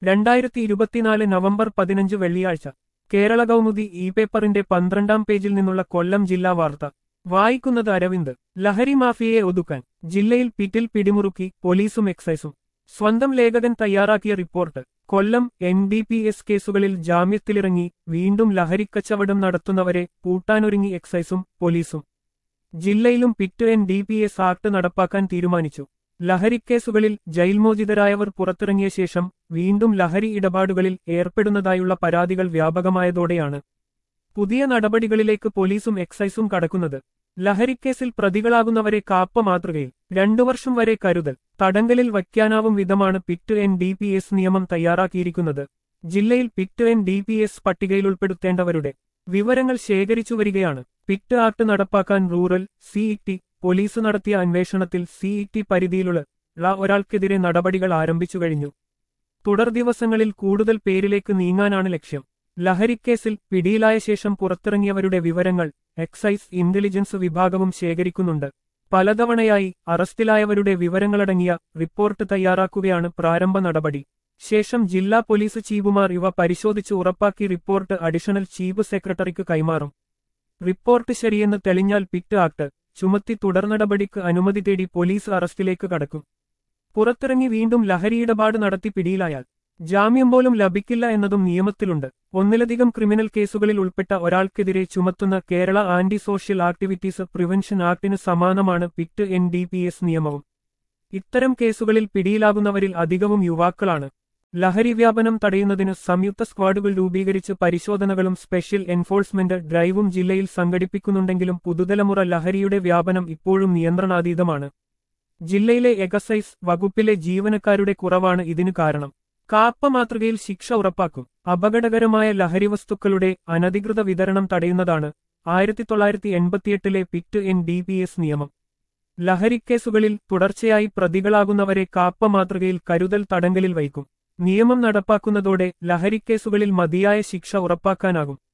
2024 November 15 വെള്ളിയാഴ്ച Kerala Kaumudi E പേപ്പറിന്റെ 12-ാം പേജിൽ നിന്നുള്ള കൊല്ലം ജില്ലാ വാർത്ത വായിക്കുന്നത് അരവിന്ദ്. ലഹരി മാഫിയയെ ഒതുക്കാൻ ജില്ലയിൽ പിറ്റിൽ പിടിമുറുക്കി പോലീസും എക്സൈസും. സ്വന്തം ലേഖകൻ തയ്യാറാക്കിയ റിപ്പോർട്ട്. കൊല്ലം NDPS കേസുകളിൽ ജാമ്യത്തിലിറങ്ങി വീണ്ടും ലഹരിക്കച്ചവടം നടത്തുന്നവരെ പൂട്ടാനൊരുങ്ങി എക്സൈസും പോലീസും. ജില്ലയിലും പിറ്റ് NDPS ആക്ട് നടപ്പാക്കാൻ തീരുമാനിച്ചു. ലഹരിക്കേസുകളിൽ ജയിൽമോചിതരായവർ പുറത്തിറങ്ങിയ ശേഷം വീണ്ടും ലഹരി ഇടപാടുകളിൽ ഏർപ്പെടുന്നതായുള്ള പരാതികൾ വ്യാപകമായതോടെയാണ് പുതിയ നടപടികളിലേക്ക് പോലീസും എക്സൈസും കടക്കുന്നത്. ലഹരിക്കേസിൽ പ്രതികളാകുന്നവരെ കാപ്പ മാതൃകയിൽ 2 വർഷം വരെ കരുതൽ തടങ്കലിൽ വയ്ക്കാനാവും വിധമാണ് പിറ്റ് NDPS നിയമം തയ്യാറാക്കിയിരിക്കുന്നത്. ജില്ലയിൽ പിറ്റ് NDPS പട്ടികയിൽ ഉൾപ്പെടുത്തേണ്ടവരുടെ വിവരങ്ങൾ ശേഖരിച്ചുവരികയാണ്. പിറ്റ് ആക്ട് നടപ്പാക്കാൻ റൂറൽ CET പോലീസ് നടത്തിയ അന്വേഷണത്തിൽ CET പരിധിയിലുള്ള ഒരാൾക്കെതിരെ നടപടികൾ ആരംഭിച്ചു കഴിഞ്ഞു. തുടർ ദിവസങ്ങളിൽ കൂടുതൽ പേരിലേക്ക് നീങ്ങാനാണ് ലക്ഷ്യം. ലഹരിക്കേസിൽ പിടിയിലായ ശേഷം പുറത്തിറങ്ങിയവരുടെ വിവരങ്ങൾ എക്സൈസ് ഇന്റലിജൻസ് വിഭാഗവും ശേഖരിക്കുന്നുണ്ട്. പലതവണയായി അറസ്റ്റിലായവരുടെ വിവരങ്ങളടങ്ങിയ റിപ്പോർട്ട് തയ്യാറാക്കുകയാണ് പ്രാരംഭ നടപടി. ശേഷം ജില്ലാ പോലീസ് ചീഫുമാർ ഇവ പരിശോധിച്ച് ഉറപ്പാക്കി റിപ്പോർട്ട് അഡീഷണൽ ചീഫ് സെക്രട്ടറിക്ക് കൈമാറും. റിപ്പോർട്ട് ശരിയെന്ന് തെളിഞ്ഞാൽ പിറ്റ് ആക്ട് ചുമത്തി തുടർനടപടിക്ക് അനുമതി തേടി പോലീസ് അറസ്റ്റിലേക്ക് കടക്കും. പുറത്തിറങ്ങി വീണ്ടും ലഹരിയിടപാട് നടത്തി പിടിയിലായാൽ ജാമ്യം പോലും ലഭിക്കില്ല എന്നതും നിയമത്തിലുണ്ട്. ഒന്നിലധികം ക്രിമിനൽ കേസുകളിൽ ഉൾപ്പെട്ട ഒരാൾക്കെതിരെ ചുമത്തുന്ന Kerala anti social activities prevention ആക്ടിന് സമാനമാണ് പിറ്റ് NDPS നിയമവും. ഇത്തരം കേസുകളിൽ പിടിയിലാകുന്നവരിൽ അധികവും യുവാക്കളാണ്. ലഹരി വ്യാപനം തടയുന്നതിന് സംയുക്ത സ്ക്വാഡുകൾ രൂപീകരിച്ച് പരിശോധനകളും സ്പെഷ്യൽ എൻഫോഴ്സ്മെന്റ് ഡ്രൈവും ജില്ലയിൽ സംഘടിപ്പിക്കുന്നുണ്ടെങ്കിലും പുതുതലമുറ ലഹരിയുടെ വ്യാപനം ഇപ്പോഴും നിയന്ത്രണാതീതമാണ്. ജില്ലയിലെ എക്സൈസ് വകുപ്പിലെ ജീവനക്കാരുടെ കുറവാണ് ഇതിനു കാരണം. കാപ്പ മാതൃകയിൽ ശിക്ഷ ഉറപ്പാക്കും. അപകടകരമായ ലഹരിവസ്തുക്കളുടെ അനധികൃത വിതരണം തടയുന്നതാണ് 1988 പിറ്റ് NDPS നിയമം. ലഹരിക്കേസുകളിൽ തുടർച്ചയായി പ്രതികളാകുന്നവരെ കാപ്പ മാതൃകയിൽ കരുതൽ തടങ്കലിൽ വയ്ക്കും. നിയമം നടപ്പാക്കുന്നതോടെ ലഹരിക്കേസുകളിൽ മതിയായ ശിക്ഷ ഉറപ്പാക്കാനാകും.